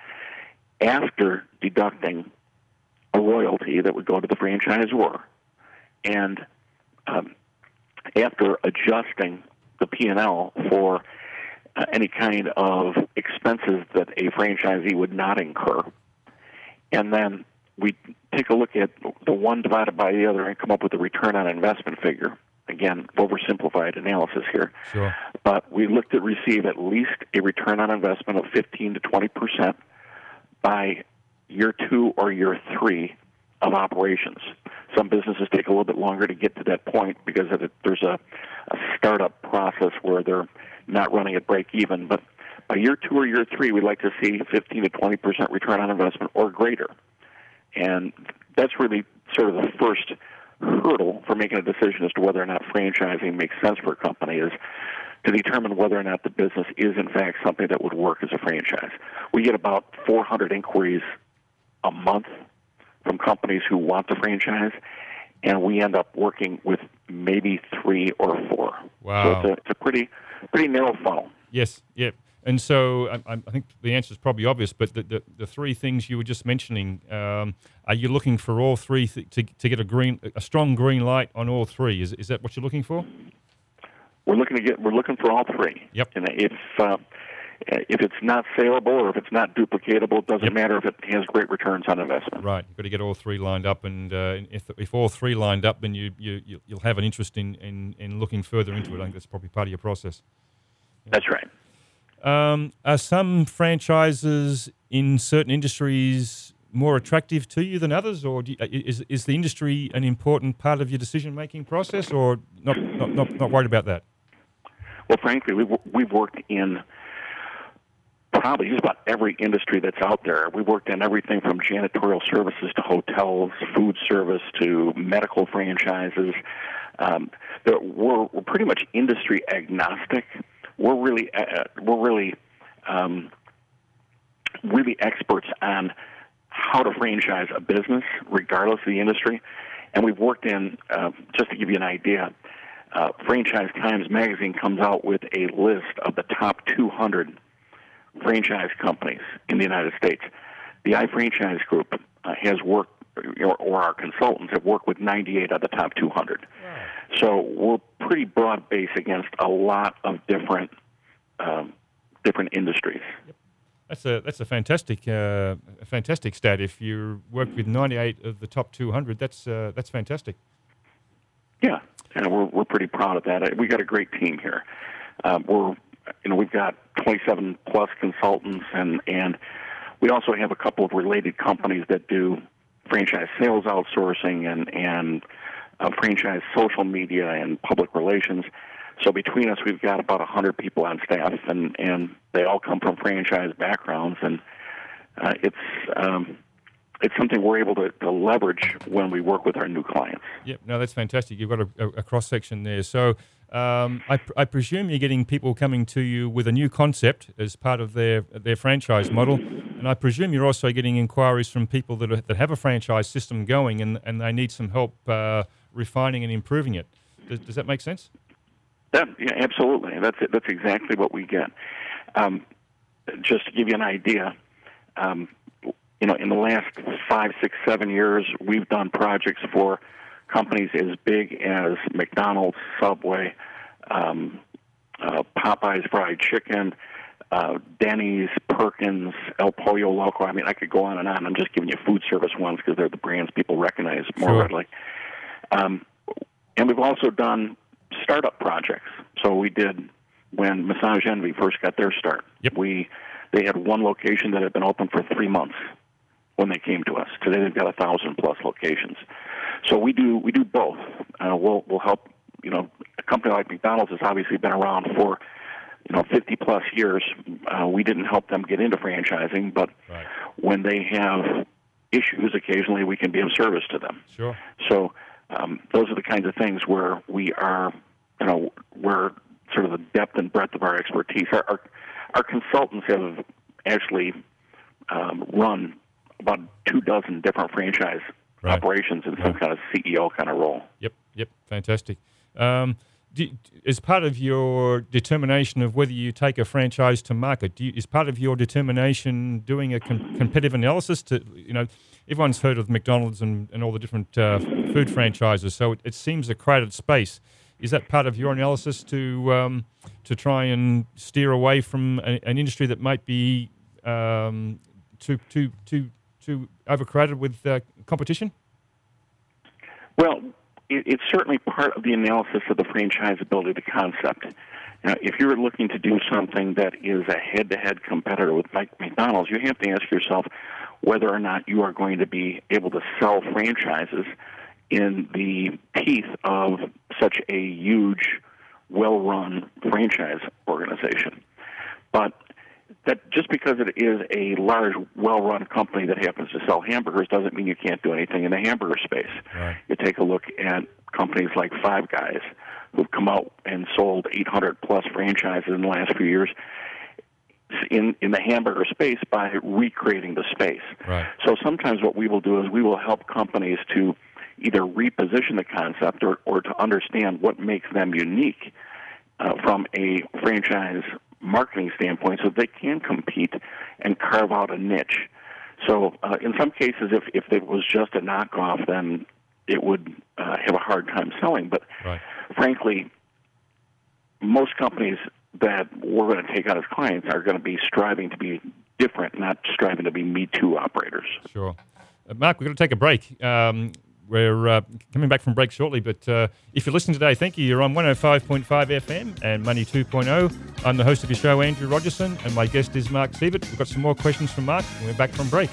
after deducting a royalty that would go to the franchisor, and um, after adjusting the P and L for uh, any kind of expenses that a franchisee would not incur. And then we take a look at the one divided by the other and come up with a return on investment figure. Again, oversimplified analysis here. Sure. But we look to receive at least a return on investment of fifteen to twenty percent by year two or year three of operations. Some businesses take a little bit longer to get to that point because of it, there's a, a startup process where they're not running at break even. But by year two or year three, we'd like to see fifteen to twenty percent return on investment or greater. And that's really sort of the first hurdle for making a decision as to whether or not franchising makes sense for a company, is to determine whether or not the business is in fact something that would work as a franchise. We get about four hundred inquiries a month from companies who want to franchise, and we end up working with maybe three or four. Wow. So it's a, it's a pretty pretty narrow funnel. Yes, yeah. And so I, I think the answer is probably obvious, but the, the, the three things you were just mentioning, um, are you looking for all three th- to to get a green, a strong green light on all three? Is is that what you're looking for? We're looking to get. We're looking for all three. Yep. And if uh, if it's not saleable or if it's not duplicatable, it doesn't Yep. matter if it has great returns on investment. Right. You've got to get all three lined up, and uh, if if all three lined up, then you you you- you'll have an interest in, in, in looking further into it. I think that's probably part of your process. That's right. Um, are some franchises in certain industries more attractive to you than others, or do you, is is the industry an important part of your decision making process, or not not not, not worried about that? well, frankly, we've, we've worked in probably just about every industry that's out there. We've worked in everything from janitorial services to hotels, food service to medical franchises. Um, we're, we're pretty much industry agnostic. We're really, uh, we're really, um, really experts on how to franchise a business, regardless of the industry. And we've worked in, uh, just to give you an idea, uh, Franchise Times magazine comes out with a list of the top two hundred franchise companies in the United States. The iFranchise Group uh, has worked, or, or our consultants have worked with ninety-eight of the top two hundred. Wow. So we're pretty broad-based against a lot of different um, different industries. Yep. That's a that's a fantastic uh, a fantastic stat. If you work with ninety-eight of the top two hundred, that's uh, that's fantastic. Yeah, and we're we're pretty proud of that. We got a great team here. Uh, we're you know we've got twenty-seven plus consultants, and and we also have a couple of related companies that do franchise sales outsourcing and and uh, franchise social media and public relations. So between us, we've got about one hundred people on staff, and, and they all come from franchise backgrounds, and uh, it's um, it's something we're able to, to leverage when we work with our new clients. Yep, no, that's fantastic. You've got a, a, a cross-section there. So um, I, I presume you're getting people coming to you with a new concept as part of their their franchise model, and I presume you're also getting inquiries from people that, are, that have a franchise system going, and, and they need some help uh, refining and improving it. Does, does that make sense? That, yeah, absolutely. That's it. That's exactly what we get. Um, just to give you an idea, um, you know, in the last five, six, seven years, we've done projects for companies as big as McDonald's, Subway, um, uh, Popeye's Fried Chicken, uh, Denny's, Perkins, El Pollo Loco. I mean, I could go on and on. I'm just giving you food service ones because they're the brands people recognize more Sure. readily. Um, and we've also done startup projects. So we did when Massage Envy first got their start. Yep. We they had one location that had been open for three months when they came to us. Today they've got a thousand plus locations. So we do we do both. Uh, we'll we'll help. You know, a company like McDonald's has obviously been around for you know fifty plus years. Uh, we didn't help them get into franchising, but right. when they have issues, occasionally we can be of service to them. Sure. So. Um, those are the kinds of things where we are, you know, where sort of the depth and breadth of our expertise. Our our, our consultants have actually um, run about two dozen different franchise right. operations in some yeah. kind of C E O kind of role. Yep, yep, fantastic. Um, do, as part of your determination of whether you take a franchise to market, do you, is part of your determination doing a com- competitive analysis to, you know, everyone's heard of McDonald's and, and all the different uh, food franchises, so it, it seems a crowded space. Is that part of your analysis to um, to try and steer away from a, an industry that might be um, too too too too overcrowded with uh, competition? Well, it, it's certainly part of the analysis of the franchisability of the concept. Now, if you're looking to do something that is a head-to-head competitor with McDonald's, you have to ask yourself whether or not you are going to be able to sell franchises in the teeth of such a huge, well-run franchise organization. But that just because it is a large, well-run company that happens to sell hamburgers doesn't mean you can't do anything in the hamburger space. Right. You take a look at companies like Five Guys, who've come out and sold eight hundred plus franchises in the last few years in, in the hamburger space by recreating the space. Right. So sometimes what we will do is we will help companies to either reposition the concept or, or to understand what makes them unique uh, from a franchise marketing standpoint so they can compete and carve out a niche. So uh, in some cases, if, if it was just a knockoff, then it would uh, have a hard time selling. But right. frankly, most companies that we're going to take on as clients are going to be striving to be different, not striving to be Me Too operators. Sure. Uh, Mark, we're going to take a break. Um, we're uh, coming back from break shortly, but uh, if you're listening today, thank you. You're on one oh five point five F M and Money two point oh. I'm the host of your show, Andrew Rogerson, and my guest is Mark Sievert. We've got some more questions from Mark, and we're back from break.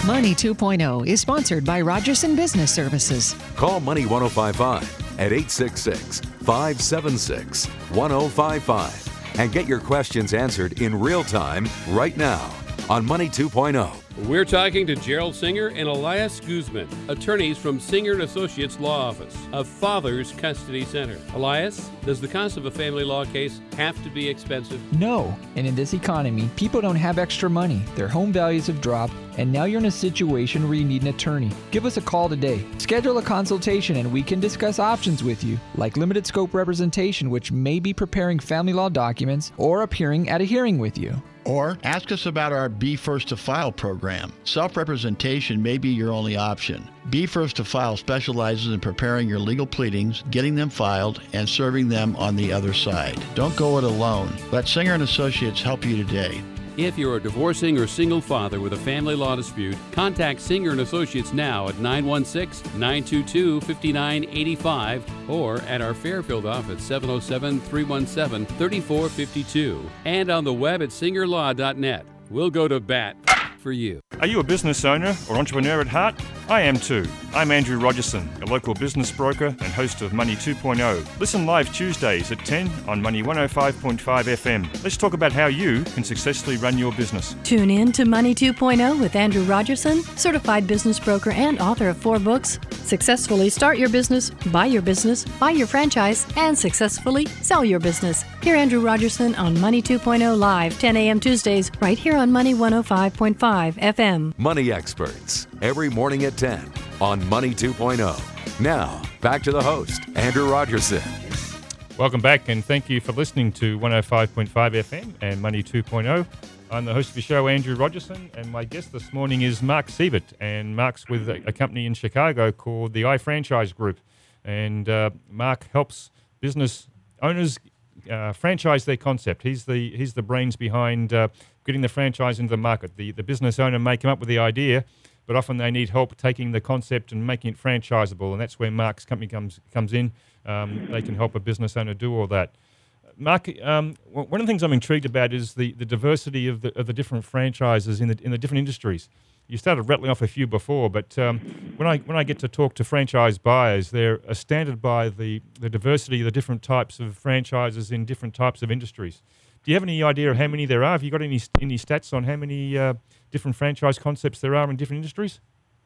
Money two point oh is sponsored by Rogerson Business Services. Call Money ten fifty-five at eight six six, five seven six, one oh five five and get your questions answered in real time right now on Money two point oh. We're talking to Gerald Singer and Elias Guzman, attorneys from Singer and Associates Law Office, a father's custody center. Elias, does the cost of a family law case have to be expensive? No, and in this economy, people don't have extra money. Their home values have dropped, and now you're in a situation where you need an attorney. Give us a call today. Schedule a consultation and we can discuss options with you, like limited scope representation, which may be preparing family law documents or appearing at a hearing with you. Or ask us about our Be First to File program. Self-representation may be your only option. Be First to File specializes in preparing your legal pleadings, getting them filed, and serving them on the other side. Don't go it alone. Let Singer and Associates help you today. If you're a divorcing or single father with a family law dispute, contact Singer and Associates now at nine one six, nine two two, five nine eight five or at our Fairfield office seven oh seven, three one seven, three four five two and on the web at singer law dot net. We'll go to bat for you. Are you a business owner or entrepreneur at heart? I am too. I'm Andrew Rogerson, a local business broker and host of Money two point oh. Listen live Tuesdays at ten on Money one oh five point five F M. Let's talk about how you can successfully run your business. Tune in to Money two point oh with Andrew Rogerson, certified business broker and author of four books. Successfully start your business, buy your business, buy your franchise, and successfully sell your business. Hear Andrew Rogerson on Money two point oh live, ten a.m. Tuesdays, right here on Money one oh five point five F M. Money Experts, every morning at ten on Money two point oh. Now, back to the host, Andrew Rogerson. Welcome back, and thank you for listening to one oh five point five F M and Money two point oh. I'm the host of the show, Andrew Rogerson, and my guest this morning is Mark Siebert, and Mark's with a, a company in Chicago called the iFranchise Group, and uh, Mark helps business owners uh, franchise their concept. He's the he's the brains behind uh, getting the franchise into the market. The the business owner may come up with the idea, but often they need help taking the concept and making it franchisable, and that's where Mark's company comes comes in. Um, they can help a business owner do all that. Mark, um, one of the things I'm intrigued about is the, the diversity of the of the different franchises in the in the different industries. You started rattling off a few before, but um, when I when I get to talk to franchise buyers, they're astounded by the, the diversity of the different types of franchises in different types of industries. Do you have any idea of how many there are? Have you got any any stats on how many uh, different franchise concepts there are in different industries?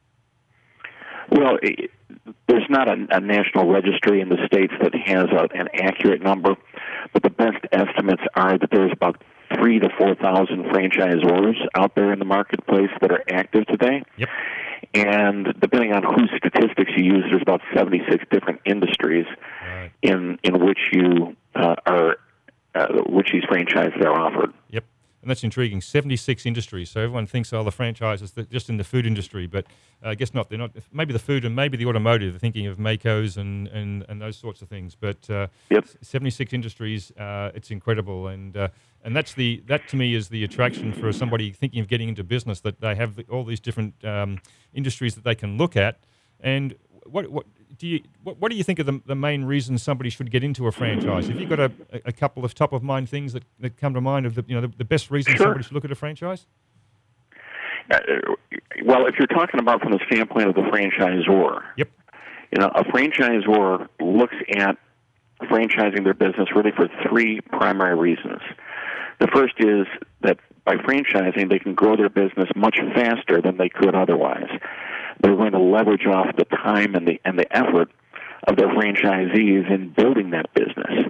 Well, it, there's not a, a national registry in the states that has a, an accurate number, but the best estimates are that there's about three to four thousand franchisors out there in the marketplace that are active today. Yep. And depending on whose statistics you use, there's about seventy-six different industries right. in in which you uh, are uh, which these franchises are offered. Yep. And that's intriguing. seventy-six industries. So everyone thinks, oh, the franchises are just in the food industry, but uh, I guess not. They're not. Maybe the food and maybe the automotive. They're thinking of Maaco's and, and, and those sorts of things. But uh, yep. seventy-six industries. Uh, it's incredible, and uh, and that's the that to me is the attraction for somebody thinking of getting into business, that they have all these different um, industries that they can look at. And what what do you what, what do you think are the, the main reasons somebody should get into a franchise? Have you got a, a couple of top of mind things that, that come to mind of the you know the, the best reasons sure. somebody should look at a franchise? Uh, well, if you're talking about from the standpoint of the franchisor, yep. you know, a franchisor looks at franchising their business really for three primary reasons. The first is that by franchising, they can grow their business much faster than they could otherwise. They're going to leverage off the time and the and the effort of their franchisees in building that business.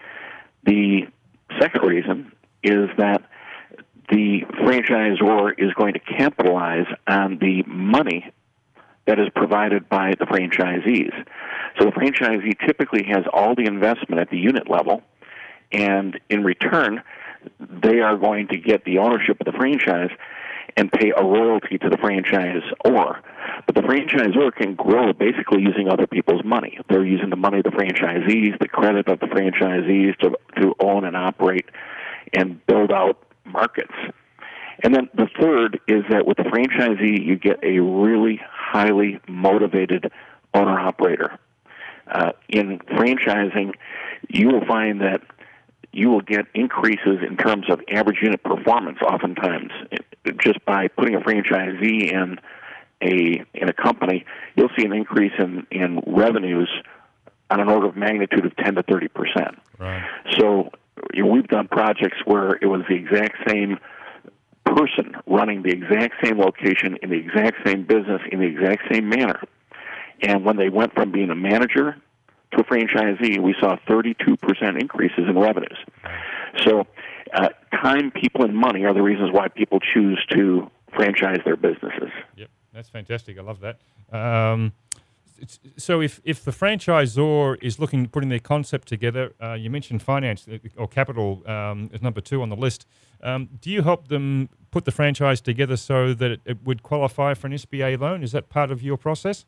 The second reason is that the franchisor is going to capitalize on the money that is provided by the franchisees. So the franchisee typically has all the investment at the unit level, and in return, they are going to get the ownership of the franchise and pay a royalty to the franchisor. But the franchisor can grow basically using other people's money. They're using the money of the franchisees, the credit of the franchisees to, to own and operate and build out markets. And then the third is that with the franchisee, you get a really highly motivated owner-operator. Uh, in franchising, you will find that you will get increases in terms of average unit performance oftentimes just by putting a franchisee in a in a company, you'll see an increase in, in revenues on an order of magnitude of ten to thirty percent. Right. So you know, we've done projects where it was the exact same person running the exact same location in the exact same business in the exact same manner. And when they went from being a manager to a franchisee, we saw thirty-two percent increases in revenues. So uh, time, people, and money are the reasons why people choose to franchise their businesses. Yep, that's fantastic. I love that. Um, it's, so if, if the franchisor is looking, putting their concept together, uh, you mentioned finance or capital um, as number two on the list. Um, do you help them put the franchise together so that it, it would qualify for an S B A loan? Is that part of your process?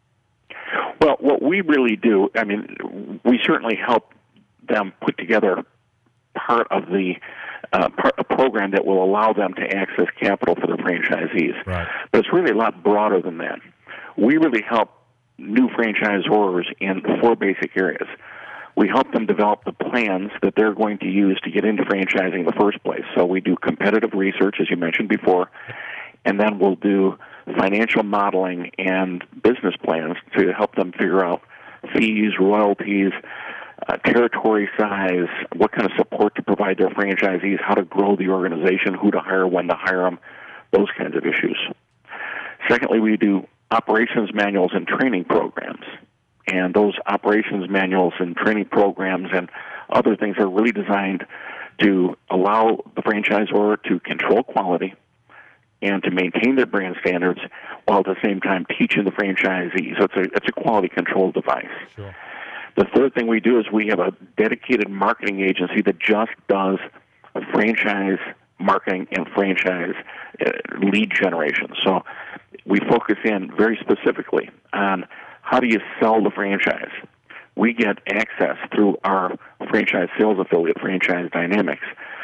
Well, what we really do, I mean, we certainly help them put together part of the uh, part, a program that will allow them to access capital for their franchisees. Right. But it's really a lot broader than that. We really help new franchisors in four basic areas. We help them develop the plans that they're going to use to get into franchising in the first place. So we do competitive research, as you mentioned before, and then we'll do financial modeling and business plans to help them figure out fees, royalties, uh, territory size, what kind of support to provide their franchisees, how to grow the organization, who to hire, when to hire them, those kinds of issues. Secondly, we do operations manuals and training programs. And those operations manuals and training programs and other things are really designed to allow the franchisor to control quality and to maintain their brand standards while at the same time teaching the franchisee. So it's a, it's a quality control device. Sure. The third thing we do is we have a dedicated marketing agency that just does franchise marketing and franchise uh, lead generation. So we focus in very specifically on how do you sell the franchise. We get access through our franchise sales affiliate, Franchise Dynamics,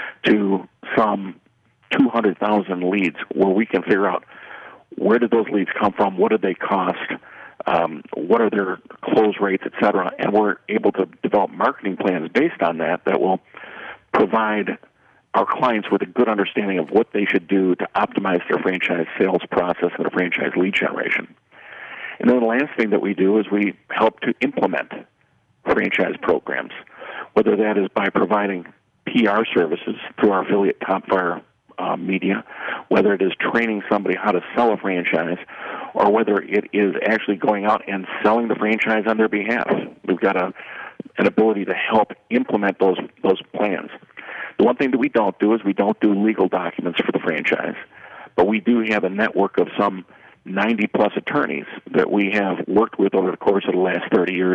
to some two hundred thousand leads where we can figure out where did those leads come from, what did they cost, um, what are their close rates, et cetera, and we're able to develop marketing plans based on that that will provide our clients with a good understanding of what they should do to optimize their franchise sales process and their franchise lead generation. And then the last thing that we do is we help to implement franchise programs, whether that is by providing P R services through our affiliate Topfire uh, Media, whether it is training somebody how to sell a franchise, or whether it is actually going out and selling the franchise on their behalf. We've got a, an ability to help implement those those plans. The one thing that we don't do is we don't do legal documents for the franchise, but we do have a network of some ninety-plus attorneys that we have worked with over the course of the last thirty years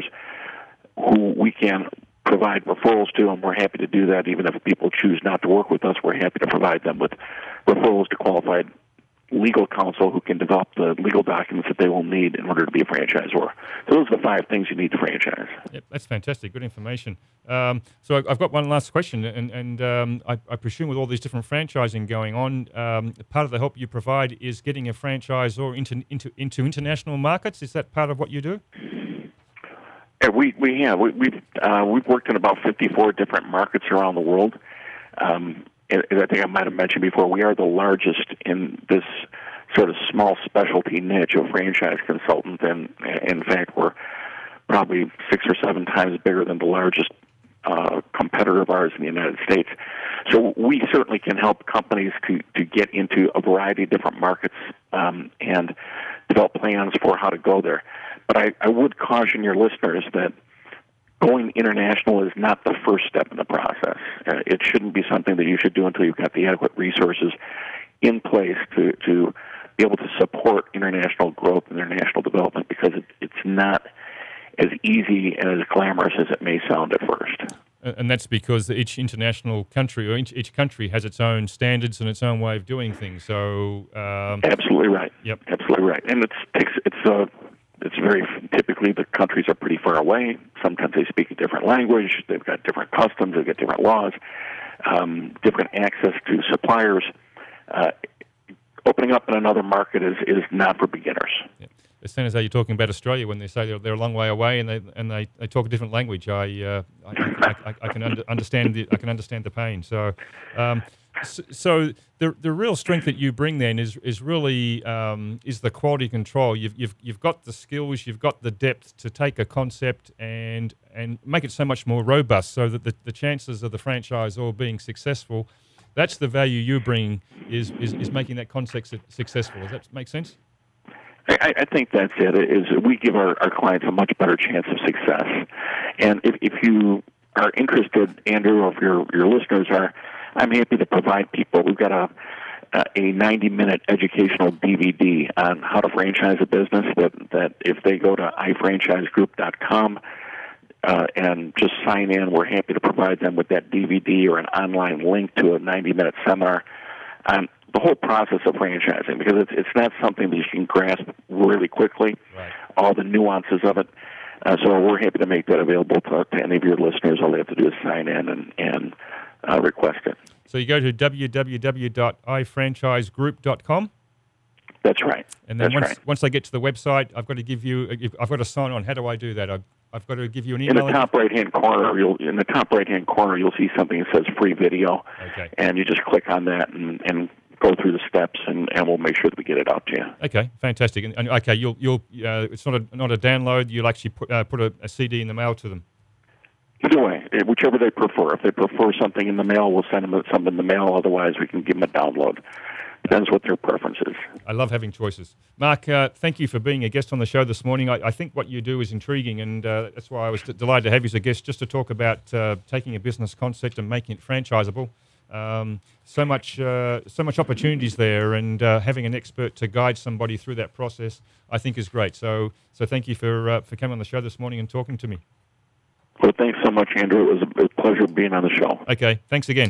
who we can provide referrals to, and we're happy to do that. Even if people choose not to work with us, we're happy to provide them with referrals to qualified legal counsel who can develop the legal documents that they will need in order to be a franchisor. So those are the five things you need to franchise. Yep, that's fantastic. Good information. Um, so I've got one last question, and, and um, I, I presume with all these different franchising going on, um, part of the help you provide is getting a franchisor into into into international markets. Is that part of what you do? Yeah, we we have we, we've uh, we've worked in about fifty-four different markets around the world. Um, and I think I might have mentioned before, we are the largest in this sort of small specialty niche of franchise consultant, and in fact, we're probably six or seven times bigger than the largest uh, competitor of ours in the United States. So we certainly can help companies to, to get into a variety of different markets um, and develop plans for how to go there. But I, I would caution your listeners that going international is not the first step in the process. Uh, it shouldn't be something that you should do until you've got the adequate resources in place to, to be able to support international growth and international development, because it, it's not as easy and as glamorous as it may sound at first. And that's because each international country or each, each country has its own standards and its own way of doing things. So um, absolutely right. Yep, absolutely right. And it's it's it's uh, it's very typically the countries are pretty far away. Sometimes they speak a different language. They've got different customs. They've got different laws, um, different access to suppliers. Uh, opening up in another market is, is not for beginners. Yep. As soon as you're talking about Australia, when they say they're, they're a long way away and they and they, they talk a different language, I uh, I, I, I, I can under, understand the I can understand the pain. So, um, So, so the the real strength that you bring then is is really um, is the quality control. You've you've you've got the skills, you've got the depth to take a concept and and make it so much more robust, so that the, the chances of the franchise all being successful. That's the value you bring is is, is making that concept su- successful. Does that make sense? I, I think that's it. Is we give our, our clients a much better chance of success, and if if you are interested, Andrew, or if your your listeners are, I'm happy to provide people. We've got a a ninety minute educational D V D on how to franchise a business. That that if they go to i franchise group dot com uh, and just sign in, we're happy to provide them with that D V D or an online link to a ninety minute seminar on the whole process of franchising, because it's it's not something that you can grasp really quickly. Right. All the nuances of it. Uh, so we're happy to make that available to, to any of your listeners. All they have to do is sign in and and uh, request it. So you go to w w w dot i franchise group dot com. That's right. And then That's once right. once I get to the website, I've got to give you, I've got to sign on. How do I do that? I've, I've got to give you an In email. the top right hand corner, you'll in the top right hand corner, you'll see something that says free video. Okay. And you just click on that and, and go through the steps, and, and we'll make sure that we get it out to you. Okay, fantastic. And, and okay, you'll you'll uh, it's not a not a download. You'll actually put uh, put a, a C D in the mail to them. Either way, eh, whichever they prefer. If they prefer something in the mail, we'll send them something in the mail. Otherwise, we can give them a download. Depends what their preference is. I love having choices. Mark, uh, thank you for being a guest on the show this morning. I, I think what you do is intriguing, and uh, that's why I was d- delighted to have you as a guest, just to talk about uh, taking a business concept and making it franchisable. Um, so much, uh, so much opportunities there, and uh, having an expert to guide somebody through that process, I think, is great. So, so thank you for uh, for coming on the show this morning and talking to me. Well, thanks so much, Andrew. It was a, a pleasure being on the show. Okay, thanks again.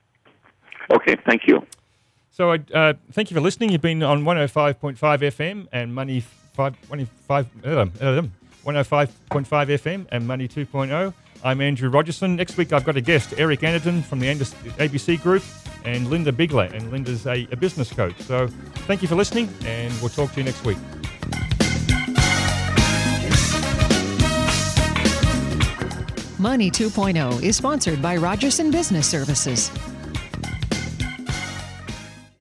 Okay, thank you. So, uh, thank you for listening. You've been on one oh five point five F M and Money five, one oh five point five F M and Money two point oh. I'm Andrew Rogerson. Next week, I've got a guest, Eric Anderton from the A B C Group, and Linda Bigler. And Linda's a, a business coach. So, thank you for listening, and we'll talk to you next week. Money two point oh is sponsored by Rogerson Business Services.